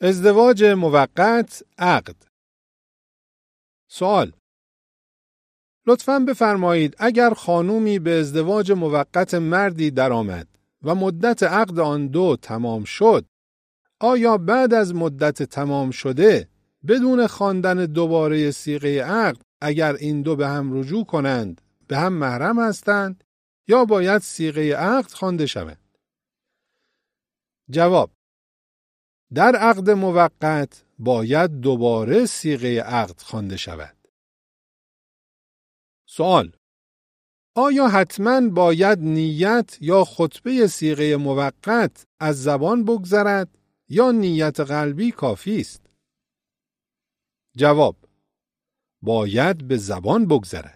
ازدواج موقت عقد. سوال: لطفاً بفرمایید اگر خانومی به ازدواج موقت مردی درآمد و مدت عقد آن دو تمام شد، آیا بعد از مدت تمام شده بدون خواندن دوباره صیغه عقد اگر این دو به هم رجوع کنند به هم محرم هستند یا باید صیغه عقد خوانده شود؟ جواب: در عقد موقت باید دوباره صیغه عقد خوانده شود. سوال: آیا حتماً باید نیت یا خطبه صیغه موقت از زبان بگذرد یا نیت قلبی کافی است؟ جواب: باید به زبان بگذرد.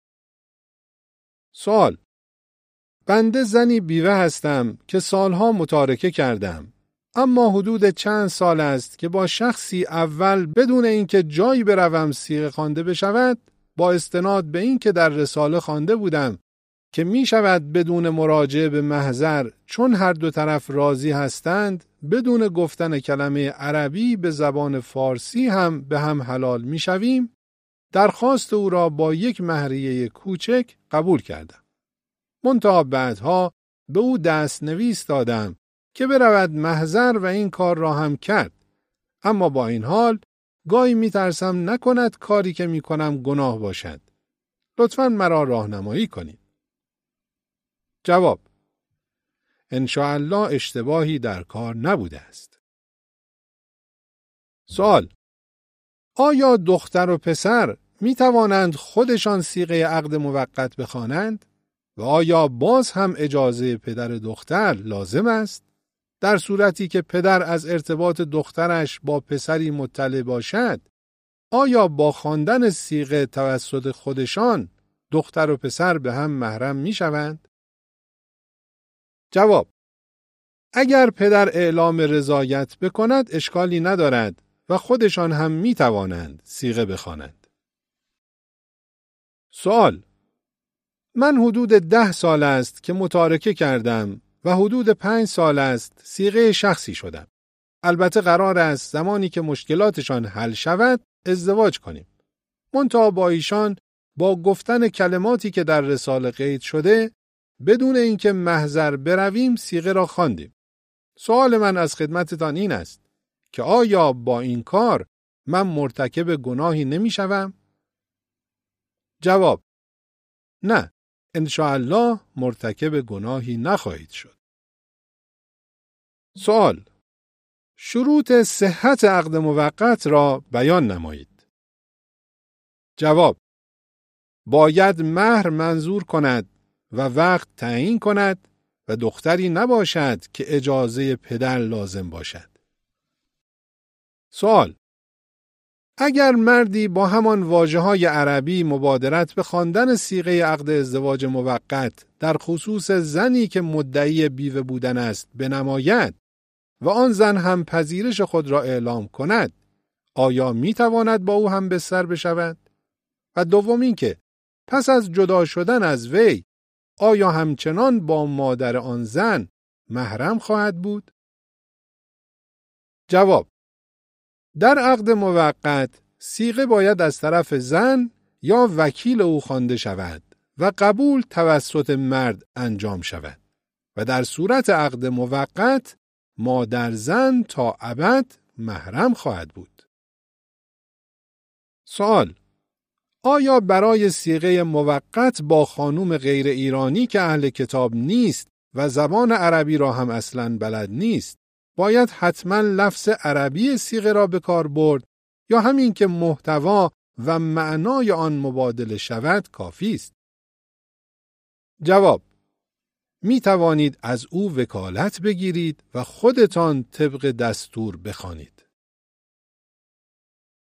سوال: بنده زنی بیوه هستم که سالها متارکه کردم، اما حدود چند سال است که با شخصی اول بدون اینکه جایی بروم صیغه خوانده بشود، با استناد به این که در رساله خوانده بودم که می شود بدون مراجعه به محضر چون هر دو طرف راضی هستند بدون گفتن کلمه عربی به زبان فارسی هم به هم حلال می شویم، درخواست او را با یک مهریه کوچک قبول کردم. منتها بعدها به او دستنویس دادم که برود محضر و این کار را هم کرد، اما با این حال گاهی می ترسم نکند کاری که می کنم گناه باشد. لطفاً مرا راهنمایی کنید. جواب: انشاءالله اشتباهی در کار نبوده است. سوال: آیا دختر و پسر می توانند خودشان صیغه عقد موقت بخوانند و آیا باز هم اجازه پدر دختر لازم است؟ در صورتی که پدر از ارتباط دخترش با پسری مطلع باشد، آیا با خواندن صیغه توسط خودشان دختر و پسر به هم محرم می شوند؟ جواب: اگر پدر اعلام رضایت بکند اشکالی ندارد و خودشان هم می توانند صیغه بخوانند. سوال: من حدود 10 سال است که متارکه کردم و حدود 5 سال است صیغه شخصی شدم. البته قرار است زمانی که مشکلاتشان حل شود ازدواج کنیم. منتها با ایشان با گفتن کلماتی که در رساله قید شده بدون اینکه محضر برویم صیغه را خواندیم. سوال من از خدمتتان این است که آیا با این کار من مرتکب گناهی نمی شوم؟ جواب: نه، انشاءالله مرتکب گناهی نخواهید شد. سوال: شروط صحت عقد موقت را بیان نمایید. جواب: باید مهر منظور کند و وقت تعیین کند و دختری نباشد که اجازه پدر لازم باشد. سوال: اگر مردی با همان واژه‌های عربی مبادرت به خواندن صیغه عقد ازدواج موقت در خصوص زنی که مدعی بیوه بودن است بنماید و آن زن هم پذیرش خود را اعلام کند، آیا می تواند با او هم بستر بشود؟ و دوم این که پس از جدا شدن از وی آیا همچنان با مادر آن زن محرم خواهد بود؟ جواب: در عقد موقت صیغه باید از طرف زن یا وکیل او خوانده شود و قبول توسط مرد انجام شود و در صورت عقد موقت مادر زن تا ابد محرم خواهد بود. سوال: آیا برای صیغه موقت با خانوم غیر ایرانی که اهل کتاب نیست و زبان عربی را هم اصلاً بلد نیست باید حتماً لفظ عربی صیغه را به کار برد یا همین که محتوا و معنای آن مبادله شود کافی است؟ جواب: می توانید از او وکالت بگیرید و خودتان طبق دستور بخوانید.